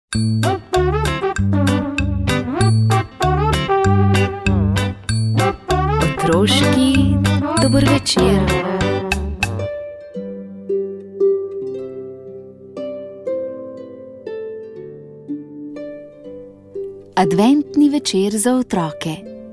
Otroški dober večer. Adventni večer za otroke.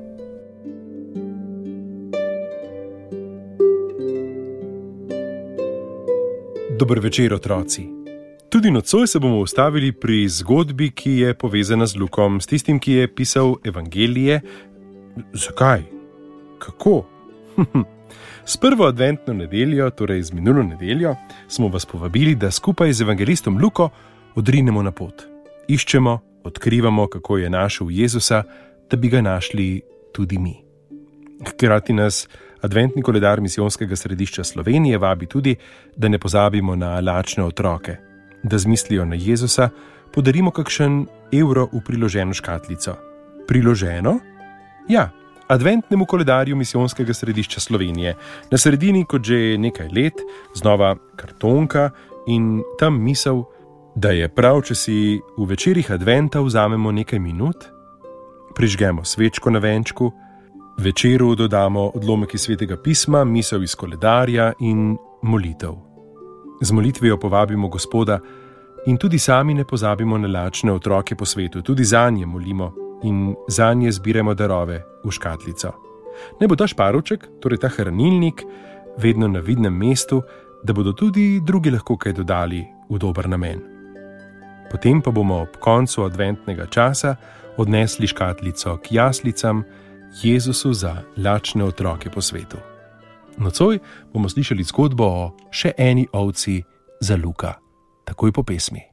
Dober večer, otroci. Tudi nocoj se bomo ustavili pri zgodbi, ki je povezana z Lukom, s tistim, ki je pisal evangelije. Zakaj? Kako? S prvo adventno nedeljo, torej z minulo nedeljo, smo vas povabili, da skupaj z evangelistom Luko odrinemo na pot. Iščemo, odkrivamo, kako je našel Jezusa, da bi ga našli tudi mi. Hkrati nas adventni koledar Misijonskega središča Slovenije vabi tudi, da ne pozabimo na lačne otroke, da z mislijo na Jezusa podarimo kakšen evro v priloženo škatlico. Priloženo? Ja, adventnemu koledarju Misijonskega središča Slovenije. Na sredini, kot že nekaj let, znova kartonka in tam misel, da je prav, če si v večerih adventa vzamemo nekaj minut, prižgemo svečko na venčku, večeru dodamo odlomek iz Svetega pisma, misel iz koledarja in molitev. Z molitvijo povabimo Gospoda in tudi sami ne pozabimo na lačne otroke po svetu, tudi zanje molimo in zanje zbiramo darove v škatlico. Naj bo ta šparovček, torej ta hranilnik, vedno na vidnem mestu, da bodo tudi drugi lahko kaj dodali v dober namen. Potem pa bomo ob koncu adventnega časa odnesli škatlico k jaslicam, Jezusu za lačne otroke po svetu. Nocoj bomo slišali zgodbo o še eni ovci za Luka, takoj po pesmi.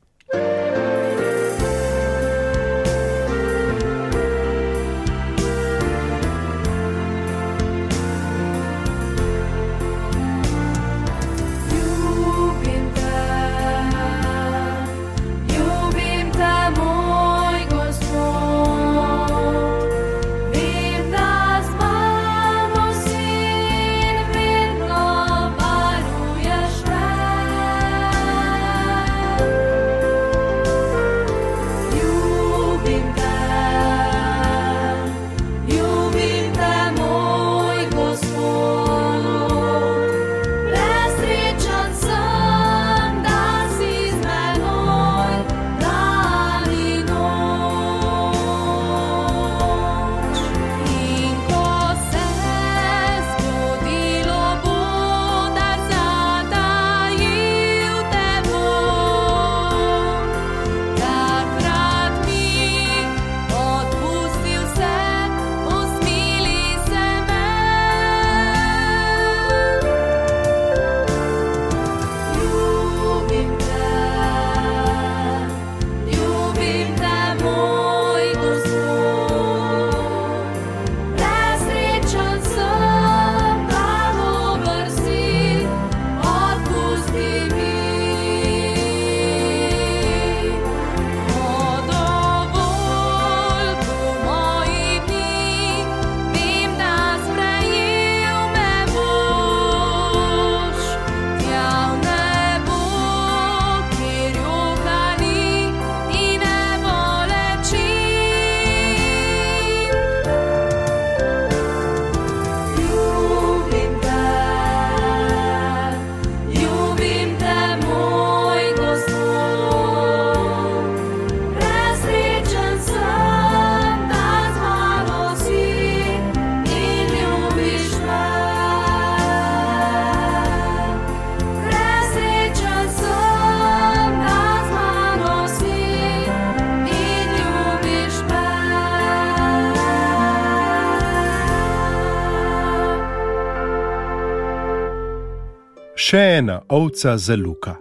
Še ena ovca za Luka.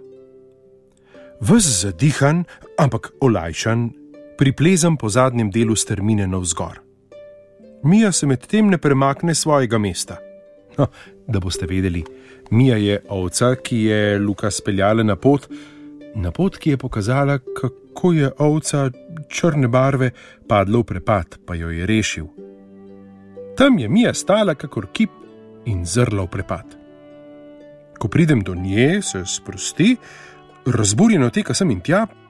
Ves zadihan, ampak olajšan, priplezam po zadnjem delu strmine navzgor. Mija se medtem ne premakne svojega mesta. No, da boste vedeli, Mija je ovca, ki je Luka speljala na pot, ki je pokazala, kako je ovca črne barve padla v prepad, pa jo je rešil. Tam je Mija stala kakor kip in zrla v prepad. Ko pridem do nje, se sprosti, razburjeno teka sem in tja,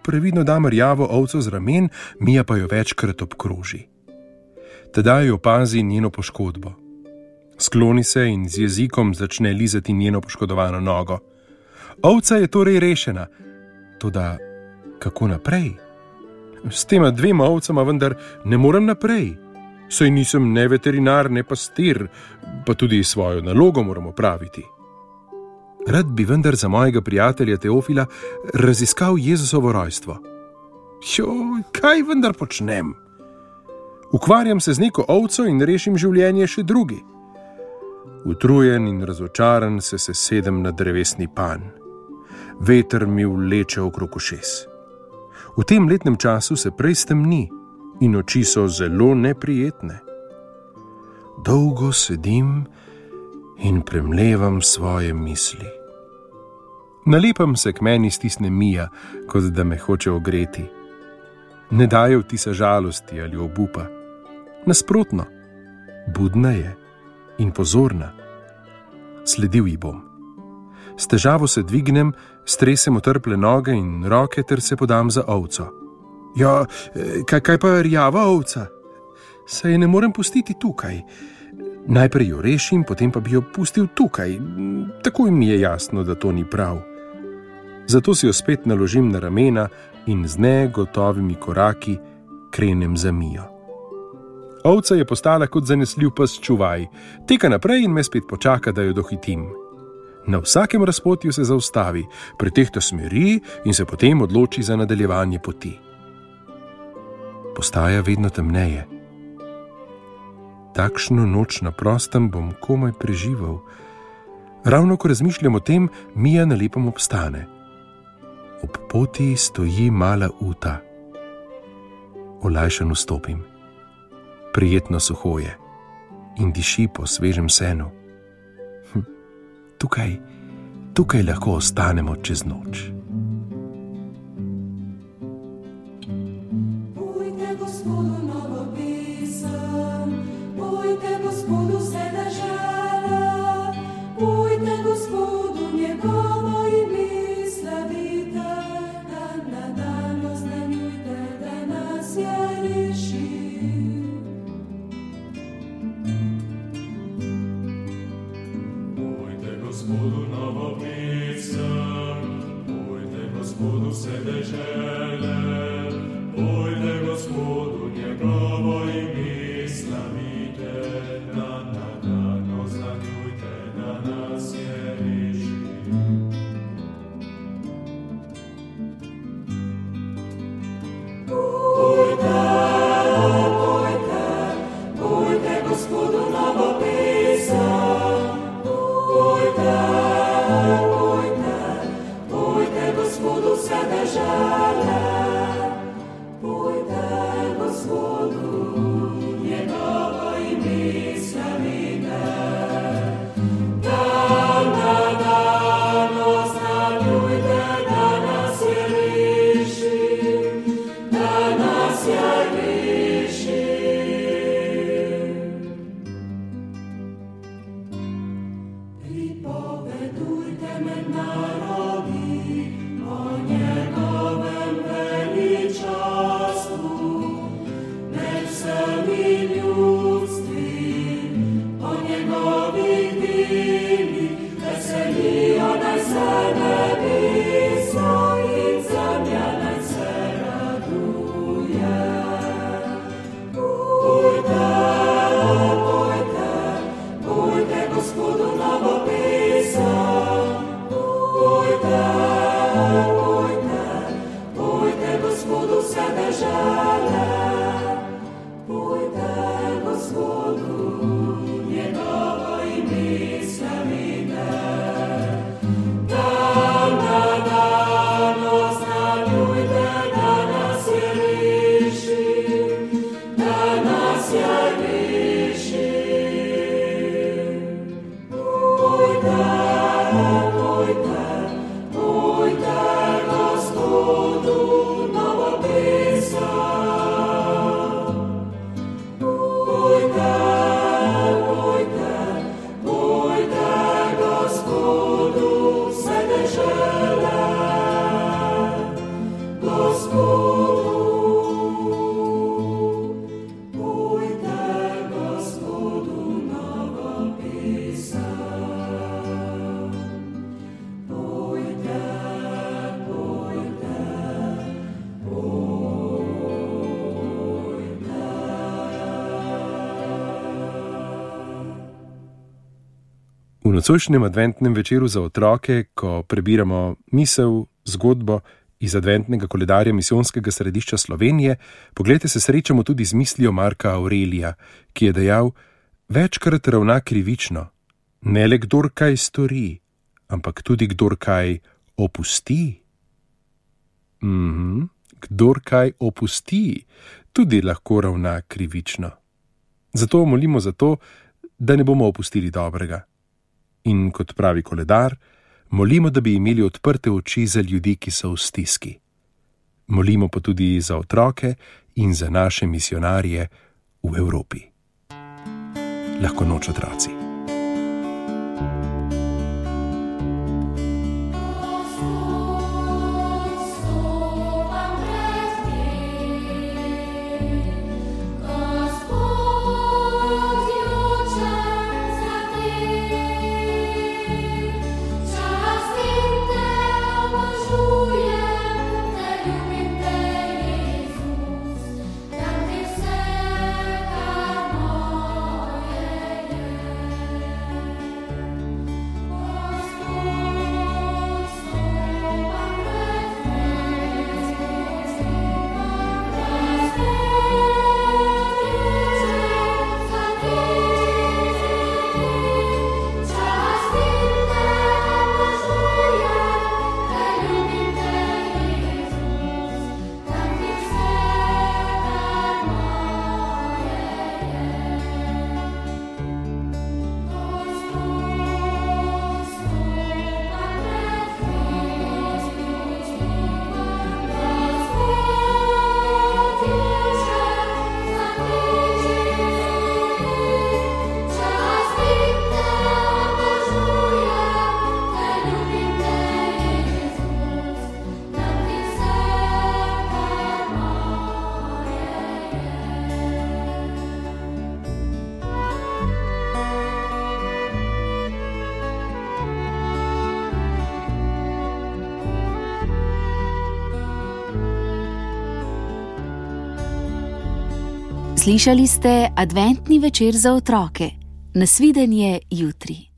previdno dam rjavo ovco z ramen, Mija pa jo večkrat obkroži. Tedaj opazi njeno poškodbo. Skloni se in z jezikom začne lizati njeno poškodovano nogo. Ovca je torej rešena. Toda kako naprej? S tema 2 ovcama vendar ne morem naprej. Saj nisem ne veterinar, ne pastir, pa tudi svojo nalogo moram opraviti. Rad bi vendar za mojega prijatelja Teofila raziskal Jezusovo rojstvo. Kaj vendar počnem? Ukvarjam se z neko ovco in rešim življenje še drugi. Utrujen in razočaran se sesedem na drevesni panj. Veter mi vleče okrog ušes. V tem letnem času se prej stemni in oči so zelo neprijetne. Dolgo sedim in premlevam svoje misli. Na lepem se k meni stisne Mija, kot da me hoče ogreti. Ne daje vtisa žalosti ali obupa. Nasprotno, budna je in pozorna. Sledil ji bom. S težavo se dvignem, stresem otrple noge in roke ter se podam za ovco. Kaj pa rjava ovca? Saj ne morem pustiti tukaj. Najprej jo rešim, potem pa bi jo pustil tukaj. Takoj mi je jasno, da to ni prav. Zato si jo spet naložim na ramena in z negotovimi koraki krenem za Mijo. Ovca je postala kot zanesljiv pes čuvaj. Teka naprej in me spet počaka, da jo dohitim. Na vsakem razpotju se zaustavi, pretehta smeri in se potem odloči za nadaljevanje poti. Postaja vedno temneje. Takšno noč na prostem bom komaj preživel. Ravno ko razmišljam o tem, Mija na lepem obstane. Ob poti stoji mala uta. Olajšan vstopim. Prijetno suho je in diši po svežem senu. Tukaj lahko ostanemo čez noč. Pojte Gospodu novo pesem, pojte Gospodu vse dežele, pojte Gospodu njegovo ime slavite, dan na dan oznanjujte, da nas je rešil. Gospodu novo pesem, pojte Gospodu vse dežele, pojte Gospodu njegovo ime slavite, dan na dan oznanjujte, da nas je rešil. Pojte Gospodu novo pesem, pojte Gospodu vse dežele, pojte Gospodu njegovo ime slavite, dan na dan oznanjujte, da nas je rešil, da nas je rešil. Pripovedujte med narodi o njegovem veličastvu, med vsemi ljudstvi, o njegovih delih, veselijo naj se nebesa in zemlja naj se raduje. Pojte Gospodu novo pesem, pojte Gospodu vse dežele, pojte Gospodu njegovo ime slavite, dan na dan oznanjujte, da nas je rešil, da nas je rešil. Pojte Gospodu novo pesem. nocojšnjem adventnem večeru za otroke, ko prebiramo misel, zgodbo iz adventnega koledarja Misijonskega središča Slovenije, poglejte, se srečamo tudi z mislijo Marka Aurelija, ki je dejal: večkrat ravna krivično, ne le kdor kaj stori, ampak tudi kdor kaj opusti. Kdor kaj opusti, tudi lahko ravna krivično. Zato molimo za to, da ne bomo opustili dobrega. In kot pravi koledar, molimo, da bi imeli odprte oči za ljudi, ki so v stiski. Molimo pa tudi za otroke in za naše misijonarje v Evropi. Lahko noč, otroci. Slišali ste adventni večer za otroke. Nasvidenje jutri.